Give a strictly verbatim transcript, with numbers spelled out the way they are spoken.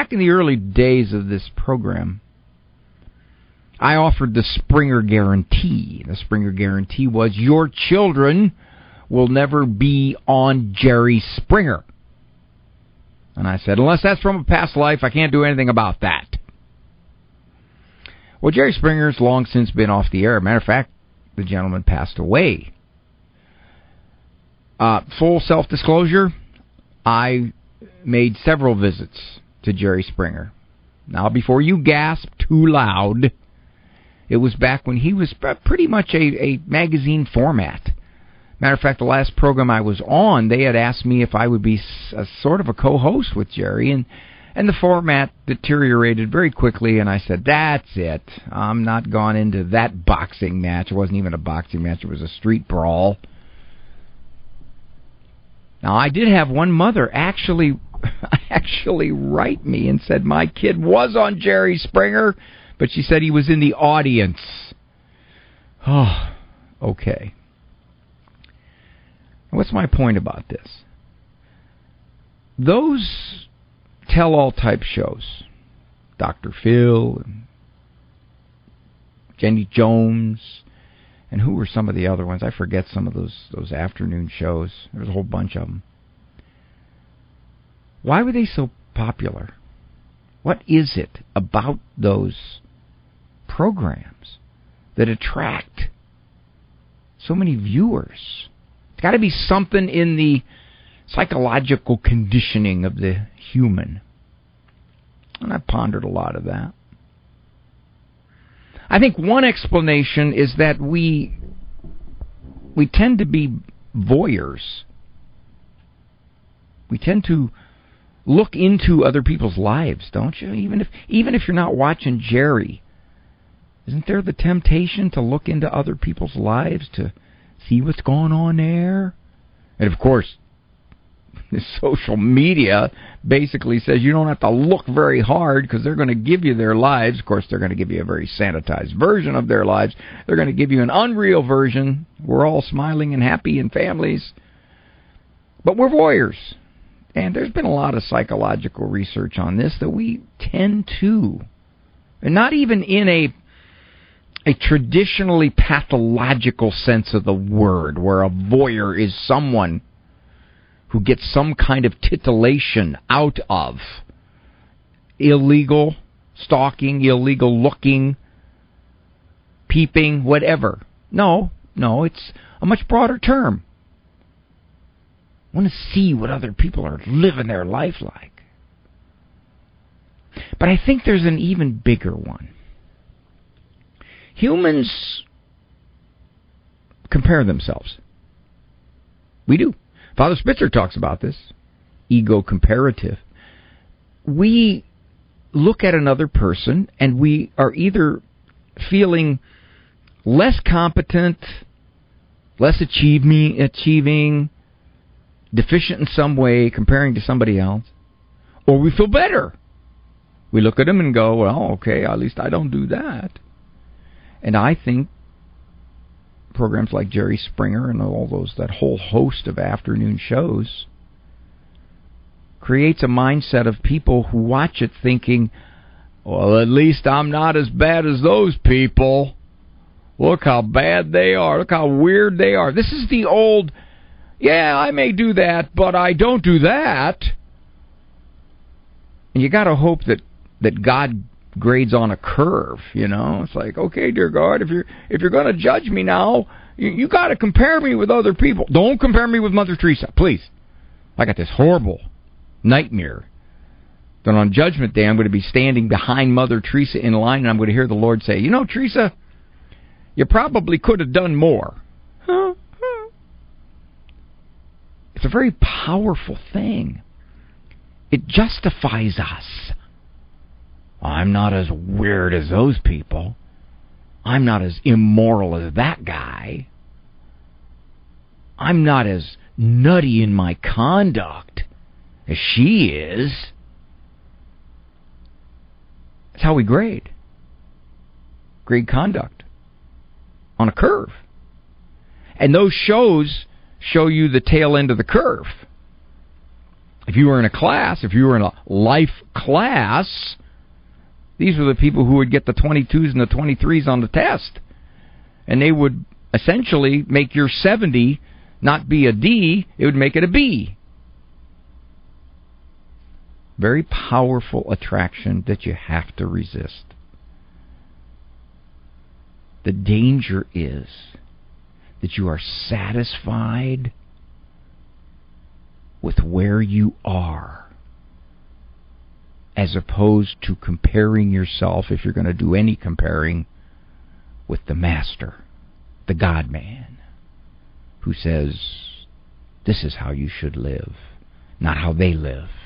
back in the early days of this program, I offered the Springer Guarantee. The Springer Guarantee was your children will never be on Jerry Springer. And I said, unless that's from a past life, I can't do anything about that. Well, Jerry Springer's long since been off the air. Matter of fact, the gentleman passed away. Uh, full self-disclosure, I made several visits to Jerry Springer. Now, before you gasp too loud, it was back when he was pretty much a, a magazine format. Matter of fact, the last program I was on, they had asked me if I would be a, sort of a co-host with Jerry, and, and the format deteriorated very quickly, and I said, that's it. I'm not gone into that boxing match. It wasn't even a boxing match. It was a street brawl. Now, I did have one mother actually actually write me and said, my kid was on Jerry Springer, but she said he was in the audience. Oh, okay. What's my point about this? Those tell-all type shows, Doctor Phil, and Jenny Jones, and who were some of the other ones? I forget some of those those afternoon shows. There's a whole bunch of them. Why were they so popular? What is it about those programs that attract so many viewers? It's got to be something in the psychological conditioning of the human. And I've pondered a lot of that. I think one explanation is that we we tend to be voyeurs. We tend to look into other people's lives, don't you? Even if even if you're not watching Jerry, isn't there the temptation to look into other people's lives to see what's going on there? And of course, the social media basically says you don't have to look very hard because they're going to give you their lives. Of course, they're going to give you a very sanitized version of their lives. They're going to give you an unreal version. We're all smiling and happy in families. But we're voyeurs. And there's been a lot of psychological research on this that we tend to, and not even in a a traditionally pathological sense of the word, where a voyeur is someone who gets some kind of titillation out of illegal stalking, illegal looking, peeping, whatever. No, no, it's a much broader term. I want to see what other people are living their life like. But I think there's an even bigger one. Humans compare themselves. We do. Father Spitzer talks about this. Ego comparative. We look at another person and we are either feeling less competent, less achieving, achieving, deficient in some way comparing to somebody else, or we feel better. We look at them and go, well, okay, at least I don't do that. And I think programs like Jerry Springer and all those, that whole host of afternoon shows, creates a mindset of people who watch it thinking, well, at least I'm not as bad as those people. Look how bad they are. Look how weird they are. This is the old, yeah, I may do that, but I don't do that. And you got to hope that, that God grades on a curve, you know. It's like, okay, dear God, if you're if you're going to judge me now, you, you got to compare me with other people. Don't compare me with Mother Teresa, please. I got this horrible nightmare that on Judgment Day I'm going to be standing behind Mother Teresa in line, and I'm going to hear the Lord say, you know, Teresa, you probably could have done more. Huh? Huh. It's a very powerful thing. It justifies us. I'm not as weird as those people. I'm not as immoral as that guy. I'm not as nutty in my conduct as she is. That's how we grade. Grade conduct on a curve. And those shows show you the tail end of the curve. If you were in a class, if you were in a life class, these were the people who would get the twenty-twos and the twenty-threes on the test. And they would essentially make your seventy not be a D, it would make it a B. Very powerful attraction that you have to resist. The danger is that you are satisfied with where you are, as opposed to comparing yourself, if you're going to do any comparing, with the Master, the God-man, who says, this is how you should live, not how they live.